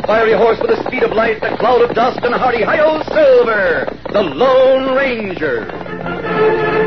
fiery horse with the speed of light, the cloud of dust, and a hearty hi-yo Silver, the Lone Ranger.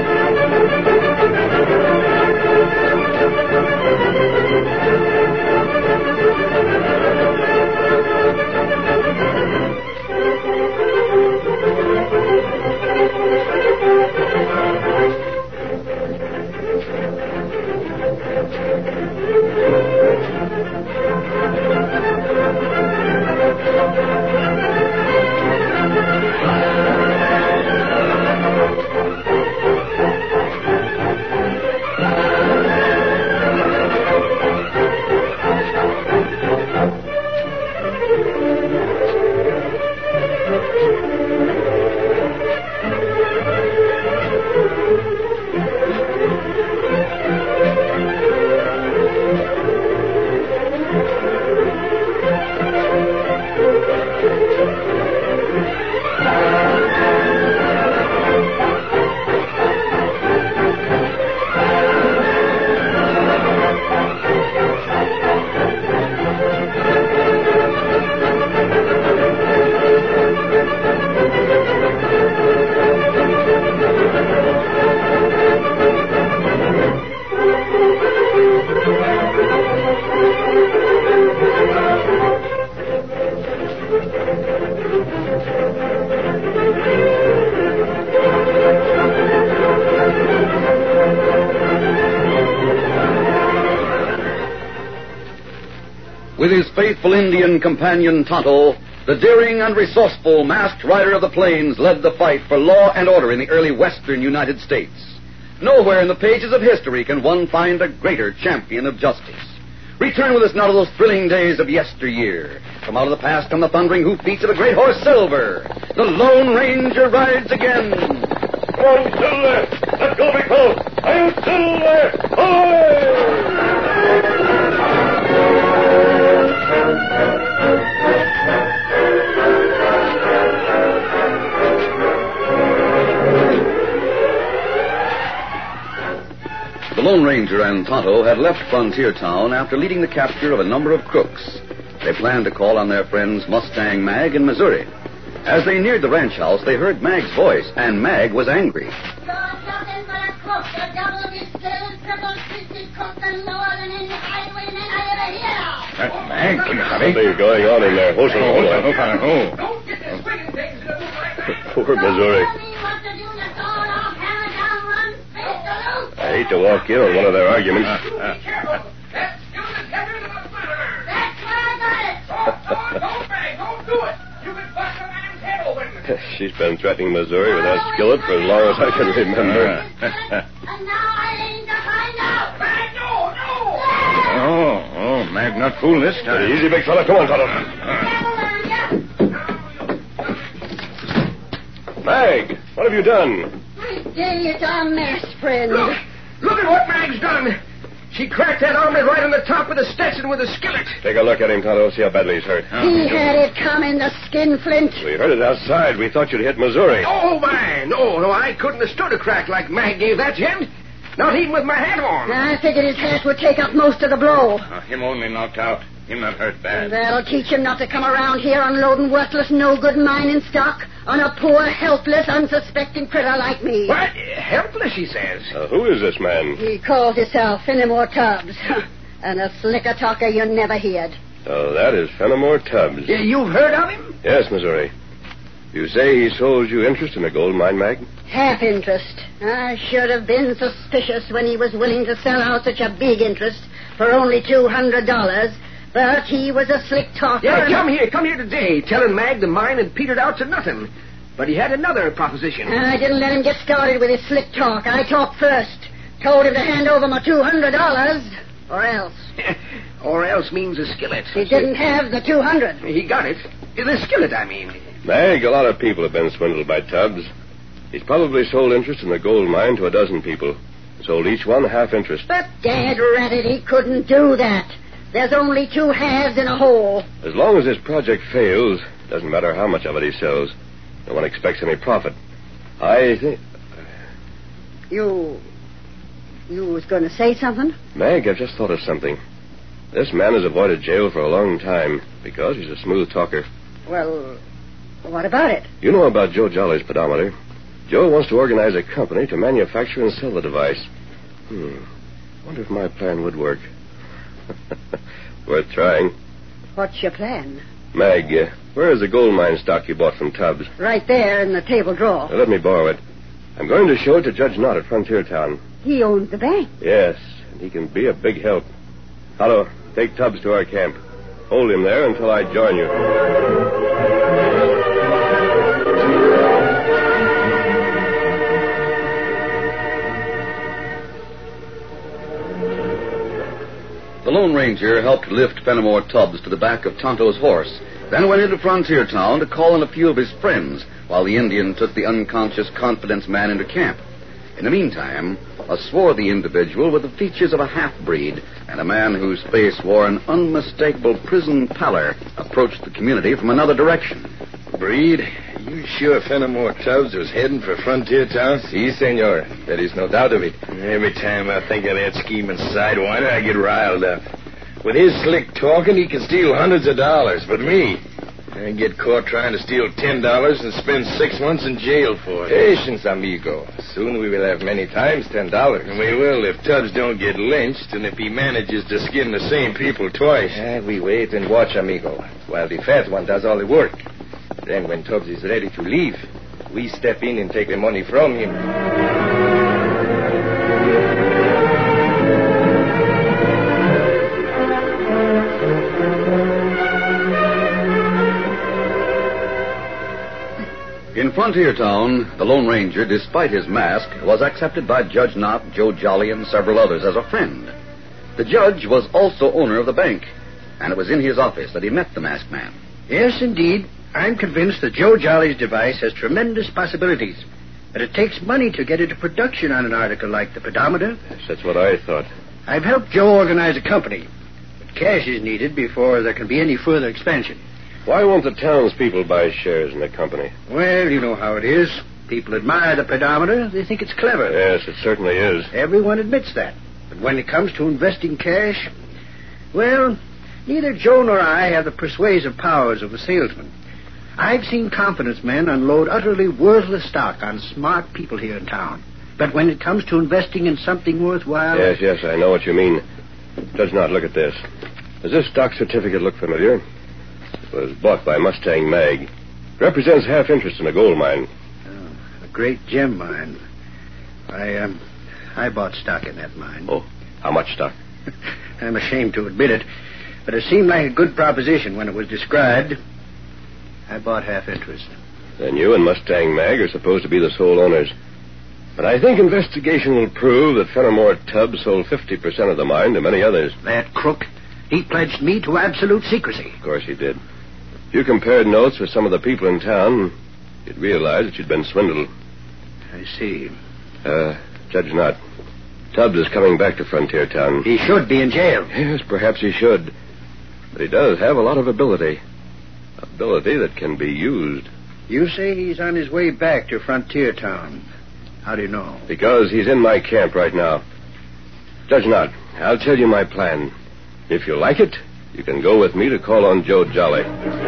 With his faithful Indian companion Tonto, the daring and resourceful masked rider of the plains led the fight for law and order in the early western United States. Nowhere in the pages of history can one find a greater champion of justice. Return with us now to those thrilling days of yesteryear. From out of the past come the thundering hoofbeats of the great horse Silver. The Lone Ranger rides again. Come on, Silver! Let's go, big fellow! I'm Silver! Ahoy! The Lone Ranger and Tonto had left Frontier Town after leading the capture of a number of crooks. They planned to call on their friends Mustang Mag in Missouri. As they neared the ranch house, they heard Mag's voice, and Mag was angry. You're nothing but a crook, a double-distilled, triple-twisted crook, and lower than any highwayman I ever hear of. That's Mag, Kimasabi. Something's going on in there. Hold on. Don't get this swinging things in the moonlight. Poor Missouri. I hate to walk in on one of their arguments. Be careful. That skillet is heavier than a slitter. That's where I got it. Don't, Mag. Don't do it. You can bust a man's head open. She's been threatening Missouri with that skillet for as long as I can remember. And now I aim to find out. Mag, no. Mag not fooling this time. Easy, big fella. Come on, Tonto. Mag, what have you done? I tell you, it's a mess, friend. Look at what Mag's done. She cracked that omelet right on the top of the Stetson with a skillet. Take a look at him, Tonto. See how badly he's hurt. He had it coming, the skinflint. We heard it outside. We thought you'd hit Missouri. Oh, my. No, I couldn't have stood a crack like Mag gave that gent. Not even with my hat on. I figured his hat would take up most of the blow. Him only knocked out. Him not hurt bad. That'll teach him not to come around here unloading worthless, no-good mining stock on a poor, helpless, unsuspecting critter like me. What? Helpless, he says. Who is this man? He calls himself Fenimore Tubbs. And a slicker talker you never heard. Oh, that is Fenimore Tubbs. You've heard of him? Yes, Missouri. You say he sold you interest in the gold mine, Mag? Half interest. I should have been suspicious when he was willing to sell out such a big interest for only $200. But he was a slick talker. Yeah, come here today, telling Mag the mine had petered out to nothing. But he had another proposition. I didn't let him get started with his slick talk. I talked first. Told him to hand over my $200, or else. Or else means a skillet. He didn't have the $200. He got it. The skillet, I mean. Mag, a lot of people have been swindled by Tubbs. He's probably sold interest in the gold mine to a dozen people. Sold each one half interest. But dad ratted, he couldn't do that. There's only two halves in a whole. As long as this project fails, doesn't matter how much of it he sells. No one expects any profit. I think... You was going to say something? Mag, I've just thought of something. This man has avoided jail for a long time because he's a smooth talker. Well, what about it? You know about Joe Jolly's pedometer. Joe wants to organize a company to manufacture and sell the device. Wonder if my plan would work. Worth trying. What's your plan? Mag, where is the gold mine stock you bought from Tubbs? Right there in the table drawer. Let me borrow it. I'm going to show it to Judge Knott at Frontier Town. He owns the bank. Yes, and he can be a big help. Otto, take Tubbs to our camp. Hold him there until I join you. The Lone Ranger helped lift Fenimore Tubbs to the back of Tonto's horse, then went into Frontier Town to call on a few of his friends while the Indian took the unconscious confidence man into camp. In the meantime, a swarthy individual with the features of a half-breed and a man whose face wore an unmistakable prison pallor approached the community from another direction. Breed, you sure Fenimore Tubbs was heading for Frontier Town? Si, senor. There is no doubt of it. Every time I think of that scheming sidewinder, I get riled up. With his slick talking, he can steal hundreds of dollars. But me, I get caught trying to steal $10 and spend 6 months in jail for it. Patience, amigo. Soon we will have many times $10. We will if Tubbs don't get lynched and if he manages to skin the same people twice. We wait and watch, amigo, while the fat one does all the work. Then when Tubbs is ready to leave, we step in and take the money from him. In Frontier Town, the Lone Ranger, despite his mask, was accepted by Judge Knott, Joe Jolly, and several others as a friend. The judge was also owner of the bank, and it was in his office that he met the masked man. Yes, indeed. I'm convinced that Joe Jolly's device has tremendous possibilities. But it takes money to get into production on an article like the pedometer. Yes, that's what I thought. I've helped Joe organize a company. But cash is needed before there can be any further expansion. Why won't the townspeople buy shares in the company? Well, you know how it is. People admire the pedometer. They think it's clever. Yes, it certainly is. Everyone admits that. But when it comes to investing cash, well, neither Joe nor I have the persuasive powers of a salesman. I've seen confidence men unload utterly worthless stock on smart people here in town. But when it comes to investing in something worthwhile... Yes, I know what you mean. Judge Knott, look at this. Does this stock certificate look familiar? It was bought by Mustang Mag. It represents half interest in a gold mine. Oh, a great gem mine. I bought stock in that mine. Oh, how much stock? I'm ashamed to admit it, but it seemed like a good proposition when it was described. I bought half interest. Then you and Mustang Mag are supposed to be the sole owners. But I think investigation will prove that Fenimore Tubbs sold 50% of the mine to many others. That crook, he pledged me to absolute secrecy. Of course he did. If you compared notes with some of the people in town, you'd realize that you'd been swindled. I see. Judge Knott, Tubbs is coming back to Frontier Town. He should be in jail. Yes, perhaps he should. But he does have a lot of ability. Ability that can be used. You say he's on his way back to Frontier Town. How do you know? Because he's in my camp right now. Judge Knott, I'll tell you my plan. If you like it, you can go with me to call on Joe Jolly.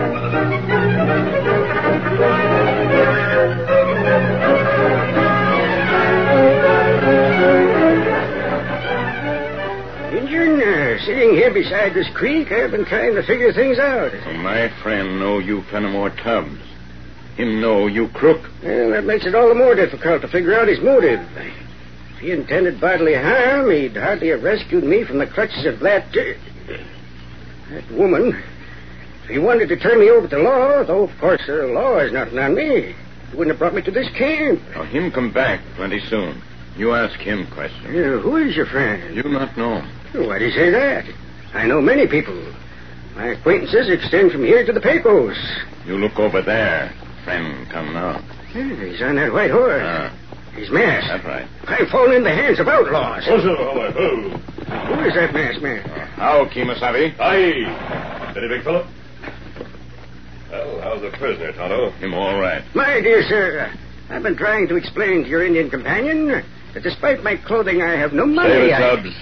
Injun, sitting here beside this creek, I've been trying to figure things out. So my friend know you Fenimore Tubbs. Him know you crook. Well, that makes it all the more difficult to figure out his motive. If he intended bodily harm, he'd hardly have rescued me from the clutches of that woman. If he wanted to turn me over to the law, though, of course, the law is nothing on me, he wouldn't have brought me to this camp. Now, him come back plenty soon. You ask him questions. Who is your friend? You not know. Why do you say that? I know many people. My acquaintances extend from here to the Pecos. You look over there. Friend come now. He's on that white horse. He's masked. That's right. I've fallen in the hands of outlaws. Oh. Who is that masked man? How, Kemosabe? Aye. Steady, big fellow. Well, how's the prisoner, Tonto? Him all right. My dear sir, I've been trying to explain to your Indian companion that despite my clothing, I have no money. Save it, Tubbs.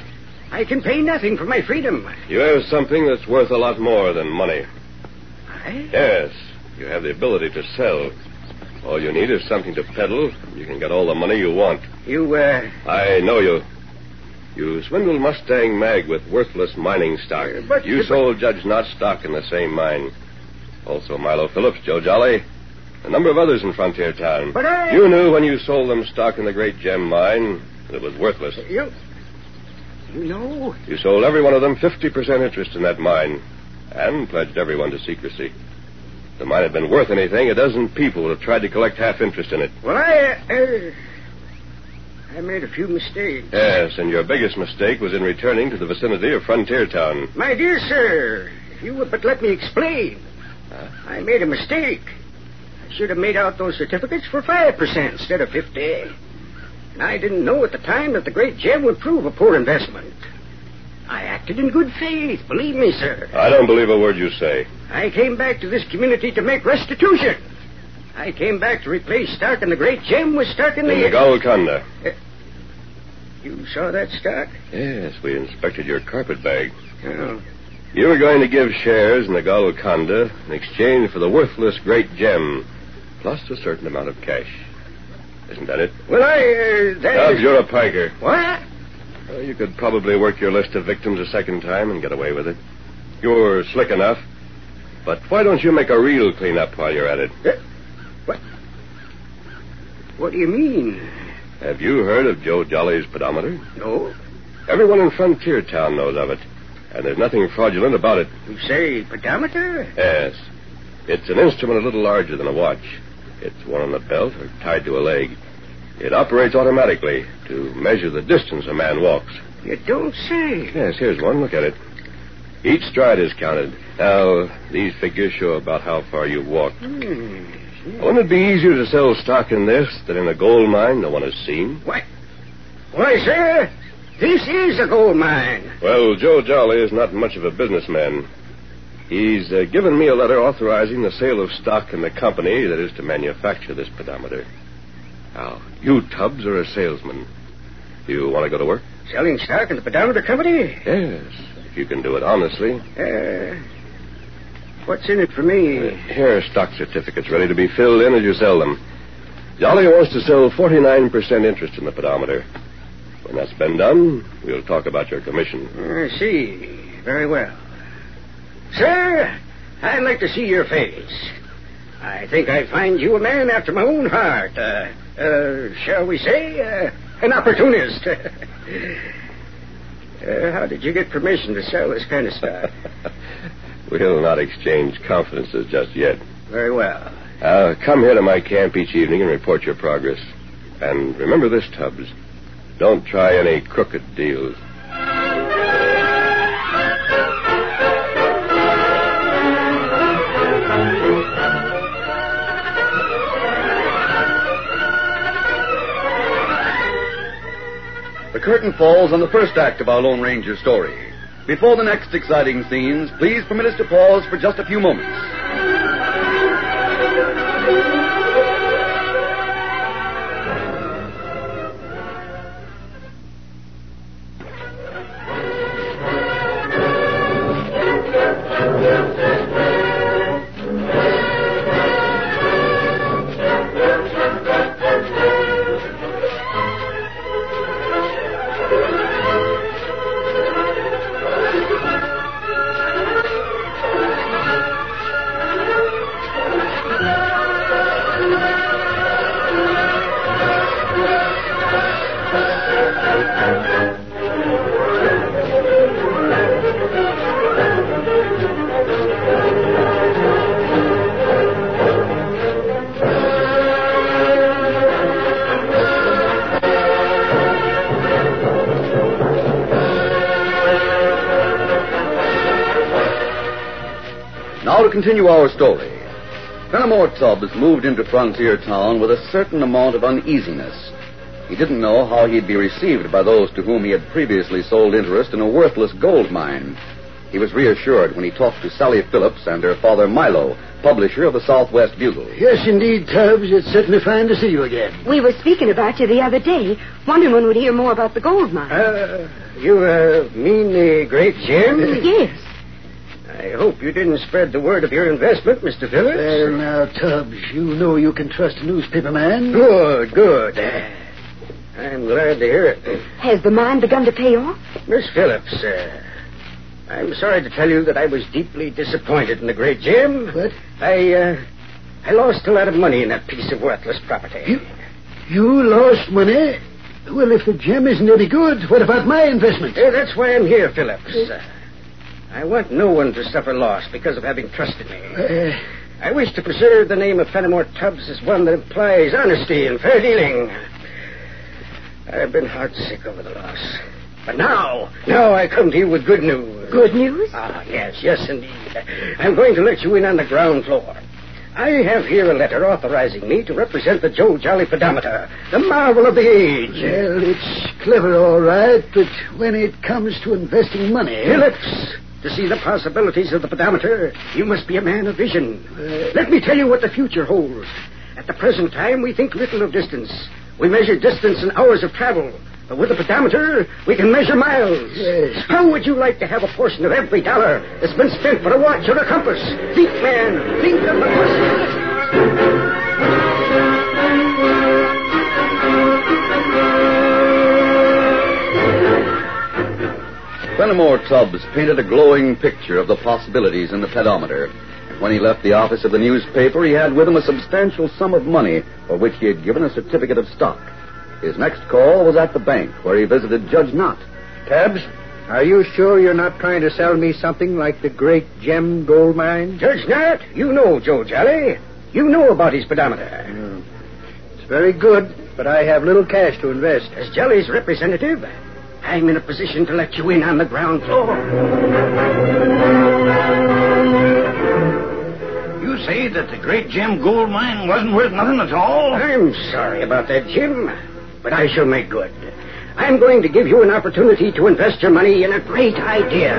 I can pay nothing for my freedom. You have something that's worth a lot more than money. Yes, you have the ability to sell. All you need is something to peddle. You can get all the money you want. I know you. You swindled Mustang Mag with worthless mining stock. You sold Judge Knott stock in the same mine. Also Milo Phillips, Joe Jolly, a number of others in Frontier Town. But You knew when you sold them stock in the Great Gem Mine that it was worthless. You know? You sold every one of them 50% interest in that mine and pledged everyone to secrecy. If the mine had been worth anything, a dozen people would have tried to collect half interest in it. Well, I made a few mistakes. Yes, and your biggest mistake was in returning to the vicinity of Frontier Town. My dear sir, if you would but let me explain. I made a mistake. I should have made out those certificates for 5% instead of 50%. And I didn't know at the time that the Great Gem would prove a poor investment. I acted in good faith, believe me, sir. I don't believe a word you say. I came back to this community to make restitution. I came back to replace stock in the Great Gem with stock in the Golconda. You saw that stock? Yes, we inspected your carpet bag. Oh. You were going to give shares in the Golconda in exchange for the worthless Great Gem, plus a certain amount of cash. Isn't that it? Well, You're a piker. What? Well, you could probably work your list of victims a second time and get away with it. You're slick enough. But why don't you make a real cleanup while you're at it? What do you mean? Have you heard of Joe Jolly's pedometer? No. Everyone in Frontier Town knows of it. And there's nothing fraudulent about it. You say pedometer? Yes. It's an instrument a little larger than a watch. It's worn on the belt or tied to a leg. It operates automatically to measure the distance a man walks. You don't say. Yes, here's one. Look at it. Each stride is counted. Now, these figures show about how far you've walked. Wouldn't it be easier to sell stock in this than in a gold mine no one has seen? Why, sir, this is a gold mine. Well, Joe Jolly is not much of a businessman. He's given me a letter authorizing the sale of stock in the company that is to manufacture this pedometer. Now, you, Tubbs, are a salesman. Do you want to go to work? Selling stock in the pedometer company? Yes, if you can do it honestly. What's in it for me? Here are stock certificates ready to be filled in as you sell them. Jolly wants to sell 49% interest in the pedometer. When that's been done, we'll talk about your commission. I see. Very well. Sir, I'd like to see your face. I think I find you a man after my own heart. Shall we say, an opportunist. How did you get permission to sell this kind of stock? We'll not exchange confidences just yet. Very well. Come here to my camp each evening and report your progress. And remember this, Tubbs. Don't try any crooked deals. The curtain falls on the first act of our Lone Ranger story. Before the next exciting scenes, please permit us to pause for just a few moments. Now to continue our story. Fenimore Tubbs moved into Frontier Town with a certain amount of uneasiness. He didn't know how he'd be received by those to whom he had previously sold interest in a worthless gold mine. He was reassured when he talked to Sally Phillips and her father Milo, publisher of the Southwest Bugle. Yes, indeed, Tubbs. It's certainly fine to see you again. We were speaking about you the other day, wondering when we'd hear more about the gold mine. You mean the great Jim? Yes. I hope you didn't spread the word of your investment, Mr. Phillips. Well, now, Tubbs, you know you can trust a newspaper man. Good. I'm glad to hear it. Has the mine begun to pay off? Miss Phillips, I'm sorry to tell you that I was deeply disappointed in the great Jim. What? I lost a lot of money in that piece of worthless property. You lost money? Well, if the gem isn't any good, what about my investment? That's why I'm here, Phillips. I want no one to suffer loss because of having trusted me. I wish to preserve the name of Fenimore Tubbs as one that implies honesty and fair dealing. I've been heartsick over the loss. But now I come to you with good news. Good news? Yes, indeed. I'm going to let you in on the ground floor. I have here a letter authorizing me to represent the Joe Jolly pedometer, the marvel of the age. Well, it's clever, all right, but when it comes to investing money... Phillips, to see the possibilities of the pedometer, you must be a man of vision. Let me tell you what the future holds. At the present time, we think little of distance. We measure distance in hours of travel. But with the pedometer, we can measure miles. Yes. How would you like to have a portion of every dollar that's been spent for a watch or a compass? Think, man. Think of the possibilities. Fenimore Tubbs painted a glowing picture of the possibilities in the pedometer. And when he left the office of the newspaper, he had with him a substantial sum of money for which he had given a certificate of stock. His next call was at the bank, where he visited Judge Knott. Tubbs, are you sure you're not trying to sell me something like the great gem gold mine? Judge Knott, you know Joe Jolly. You know about his pedometer. It's very good, but I have little cash to invest. As Jolly's representative, I'm in a position to let you in on the ground floor. You say that the great gem gold mine wasn't worth nothing at all? I'm sorry about that, Jim. But I shall make good. I'm going to give you an opportunity to invest your money in a great idea.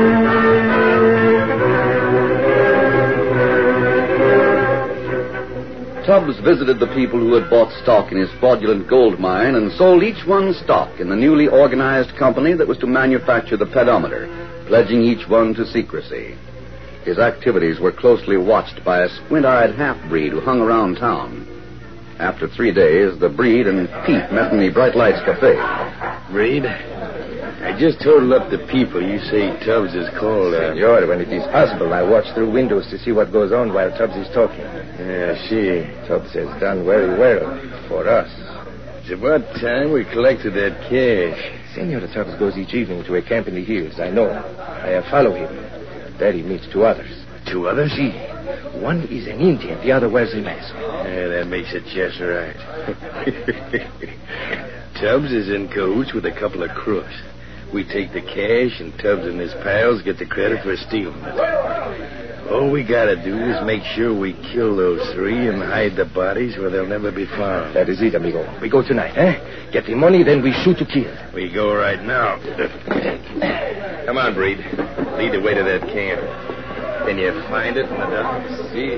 Tubbs visited the people who had bought stock in his fraudulent gold mine and sold each one stock in the newly organized company that was to manufacture the pedometer, pledging each one to secrecy. His activities were closely watched by a squint-eyed half-breed who hung around town. After 3 days, the breed and Pete met in the Bright Lights Cafe. Breed, I just totaled up the people you say Tubbs is called. Senor, when it is possible, I watch through windows to see what goes on while Tubbs is talking. Yeah, see. Tubbs has done very well for us. It's about time we collected that cash. Senor Tubbs goes each evening to a camp in the hills. I know. I follow him. There he meets 2 others. 2 others? See. One is an Indian, the other wears a mask. Yeah, that makes it just right. Tubbs is in cahoots with a couple of crooks. We take the cash, and Tubbs and his pals get the credit for stealing it. All we gotta do is make sure we kill those 3 and hide the bodies where they'll never be found. That is it, amigo. We go tonight, eh? Get the money, then we shoot to kill. We go right now. Come on, Breed. Lead the way to that camp. Can you find it in the dark? See?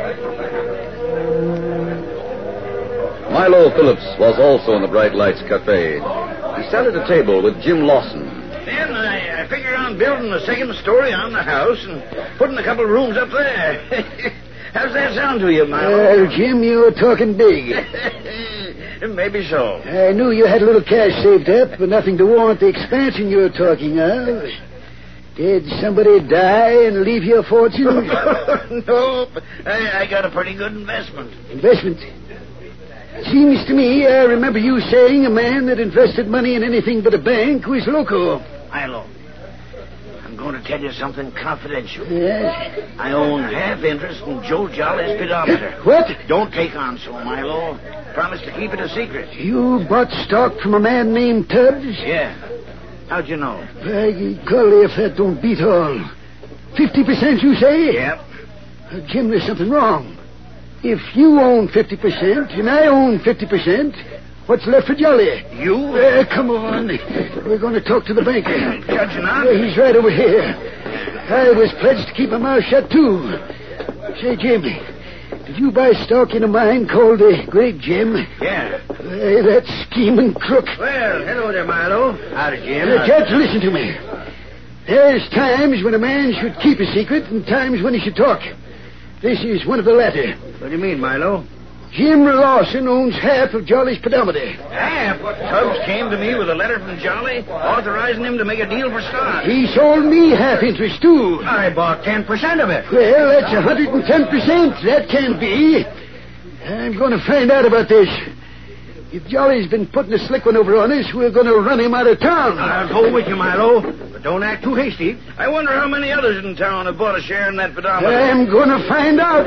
Milo Phillips was also in the Bright Lights Cafe. He sat at a table with Jim Lawson. Then I figure on building a second story on the house and putting a couple of rooms up there. How's that sound to you, Milo? Well, Jim, you're talking big. Maybe so. I knew you had a little cash saved up, but nothing to warrant the expansion you're talking of. Did somebody die and leave you a fortune? No, but I got a pretty good investment. Investment? Seems to me I remember you saying a man that invested money in anything but a bank was loco. Milo, I'm going to tell you something confidential. Yes? I own half interest in Joe Jolly's pedometer. What? Don't take on so, Milo. Promise to keep it a secret. You bought stock from a man named Tubbs? Yeah. How'd you know? By golly, if that don't beat all. 50%, you say? Yep. Jim, there's something wrong. If you own 50% and I own 50%, what's left for Jolly? You? Come on. We're going to talk to the banker. Judge Knott? He's right over here. I was pledged to keep my mouth shut, too. Say, Jim, did you buy stock in a mine called the Great Gem? Yeah. Hey, that scheming crook. Well, hello there, Milo. Howdy, Jim. Judge, listen to me. There's times when a man should keep a secret and times when he should talk. This is one of the latter. What do you mean, Milo? Jim Lawson owns half of Jolly's pedometer. Half? Tubbs came to me with a letter from Jolly authorizing him to make a deal for stock. He sold me half interest, too. I bought 10% of it. Well, that's 110%. That can't be. I'm going to find out about this. If Jolly's been putting a slick one over on us, we're going to run him out of town. I'll go with you, Milo, but don't act too hasty. I wonder how many others in town have bought a share in that pedometer. I'm going to find out.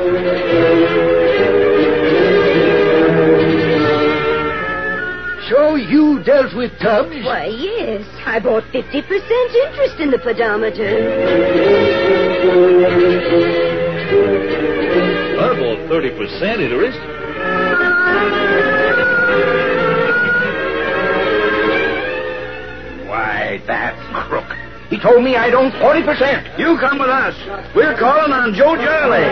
So you dealt with Tubbs? Why, yes. I bought 50% interest in the pedometer. I bought 30% interest. Why, that crook. He told me I'd own 40%. You come with us. We're calling on Joe Jolly.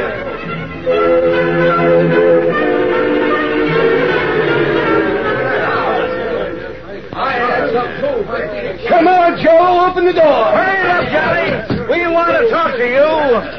Come on, Joe. Open the door. Hurry up, Jolly. We want to talk to you.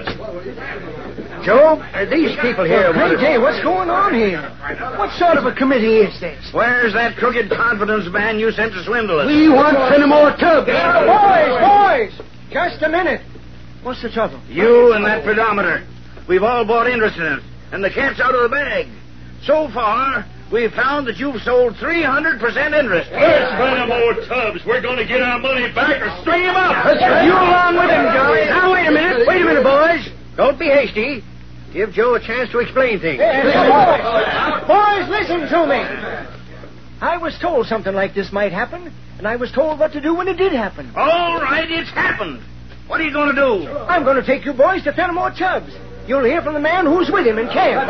Joe, these people here... Hey, what's going on here? What sort of a committee is this? Where's that crooked confidence man you sent to swindle us? We want Fenimore Tubbs. Boys! Just a minute. What's the trouble? You and that pedometer. We've all bought interest in it, and the cat's out of the bag. So far, we've found that you've sold 300% interest. Where's Fenimore Tubbs? We're going to get our money back or string him up. You along with him, Jolly. Now, wait a minute, boys. Don't be hasty. Give Joe a chance to explain things. Boys, listen to me. I was told something like this might happen, and I was told what to do when it did happen. All right, it's happened. What are you going to do? I'm going to take you boys to Fenimore Tubbs. You'll hear from the man who's with him in camp.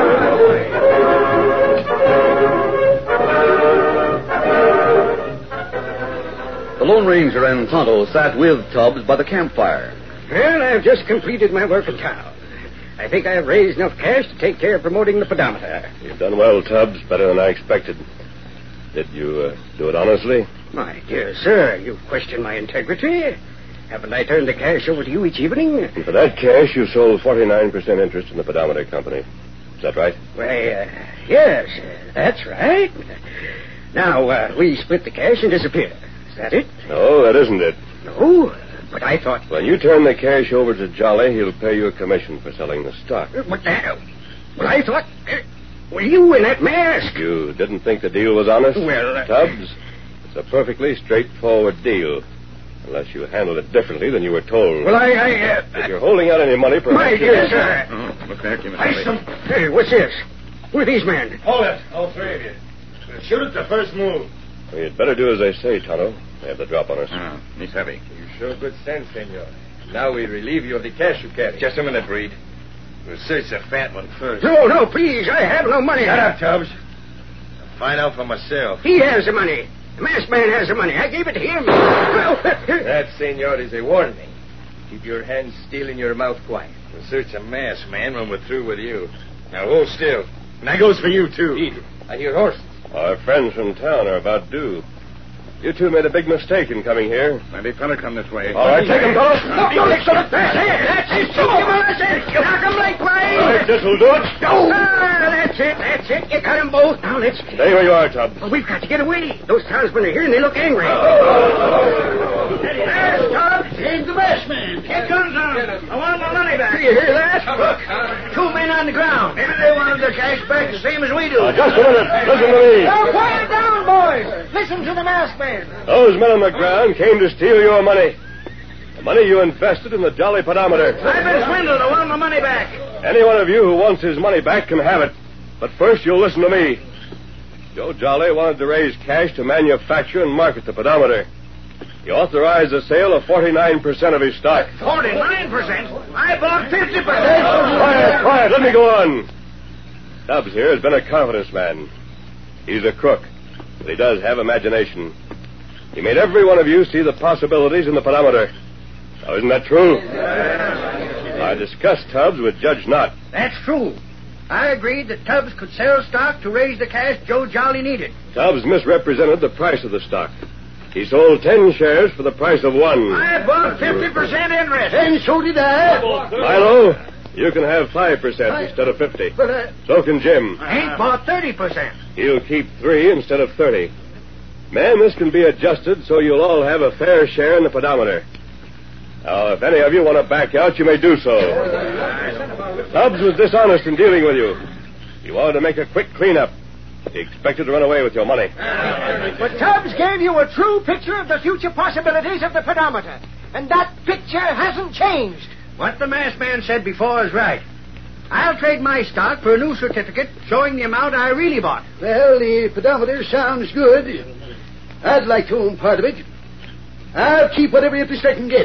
The Lone Ranger and Tonto sat with Tubbs by the campfire. Well, I've just completed my work in town. I think I've raised enough cash to take care of promoting the pedometer. You've done well, Tubbs. Better than I expected. Did you do it honestly? My dear sir, you've questioned my integrity. Haven't I turned the cash over to you each evening? And for that cash, you sold 49% interest in the pedometer company. Is that right? Why, yes, that's right. Now, we split the cash and disappear. Is that it? No, that isn't it. No? But I thought... When you turn the cash over to Jolly, he'll pay you a commission for selling the stock. What the hell? Well, I thought... Well, you in that mask. You didn't think the deal was honest? Well... Tubbs, it's a perfectly straightforward deal. Unless you handled it differently than you were told. Well, If you're holding out any money, perhaps... My dear sir... Oh, look back, you must... Hey, what's this? Who are these men? Hold it, all three of you. Shoot at the first move. Well, you'd better do as I say, Tonto. They have the drop on us. Oh, he's heavy. You show good sense, senor. Now we relieve you of the cash you carry. Just a minute, Reed. We'll search the fat one first. No, please. I have no money. Shut up, Tubbs. I'll find out for myself. He has the money. The masked man has the money. I gave it to him. That, senor, is a warning. Keep your hands still and your mouth quiet. We'll search a mass, man, when we're through with you. Now hold still. And that goes for you, too. I hear horses. Our friends from town are about due. You two made a big mistake in coming here. Maybe fella come this way. All right, take him, fellows. That's it. Knock him lengthwise. All right, this'll do it. That's it. You got them both. Now, let's... Stay where you are, Tubbs. Well, we've got to get away. Those townsmen are here, and they look angry. There's Tubbs. He's the best man. Here comes on. I want my money back. Do you hear that? Look, 2 men on the ground. Maybe they wanted their cash back the same as we do. Just a minute. Listen to me. Now, quiet down, boys. Listen to the masked man. Those men on the ground came to steal your money. The money you invested in the Jolly pedometer. I've been swindled. I want my money back. Any one of you who wants his money back can have it. But first, you'll listen to me. Joe Jolly wanted to raise cash to manufacture and market the pedometer. He authorized the sale of 49% of his stock. 49%? I bought 50%. Quiet. Let me go on. Tubbs here has been a confidence man. He's a crook, but he does have imagination. He made every one of you see the possibilities in the pedometer. Now, isn't that true? I discussed Tubbs with Judge Knott. That's true. I agreed that Tubbs could sell stock to raise the cash Joe Jolly needed. Tubbs misrepresented the price of the stock. He sold 10 shares for the price of 1. I bought 50% interest. And so did I. Milo, you can have 5% instead of 50. But So can Jim. I ain't bought 30%. He'll keep 3 instead of 30. Men, this can be adjusted so you'll all have a fair share in the pedometer. Now, if any of you want to back out, you may do so. Tubbs was dishonest in dealing with you. He wanted to make a quick cleanup. He expected to run away with your money. But Tubbs gave you a true picture of the future possibilities of the pedometer. And that picture hasn't changed. what the masked man said before is right. I'll trade my stock for a new certificate showing the amount I really bought. Well, the pedometer sounds good. I'd like to own part of it. I'll keep whatever interest I can get.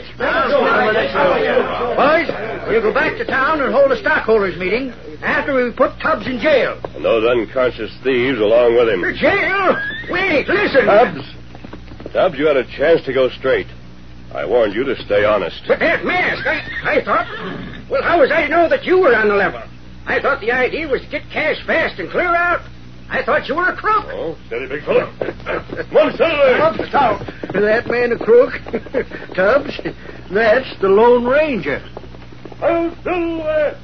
Boys, we'll go back to town and hold a stockholders' meeting after we put Tubbs in jail. And those unconscious thieves along with him. Jail? Wait, listen. Tubbs, you had a chance to go straight. I warned you to stay honest. But that mask, I thought... Well, how was I to know that you were on the level? I thought the idea was to get cash fast and clear out. I thought you were a crook. Oh, steady, big fella. One silver. Tubbs, that man a crook? Tubbs, that's the Lone Ranger. Oh, silver.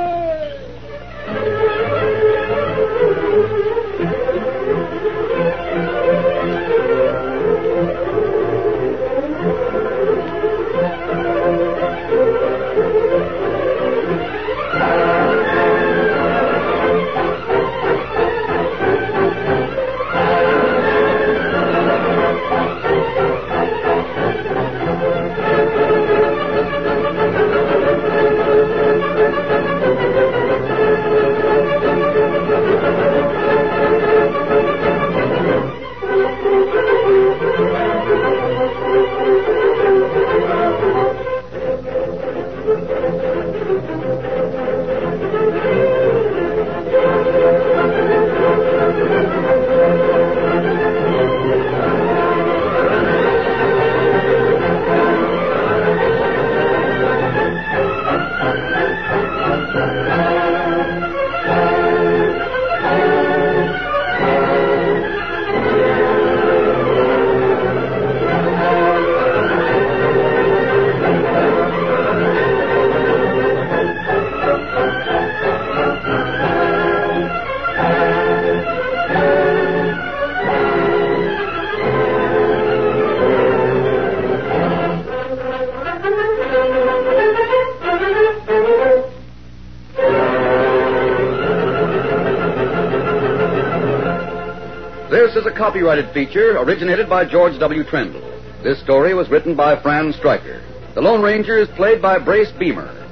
This is a copyrighted feature originated by George W. Trendle. This story was written by Fran Stryker. The Lone Ranger is played by Brace Beamer.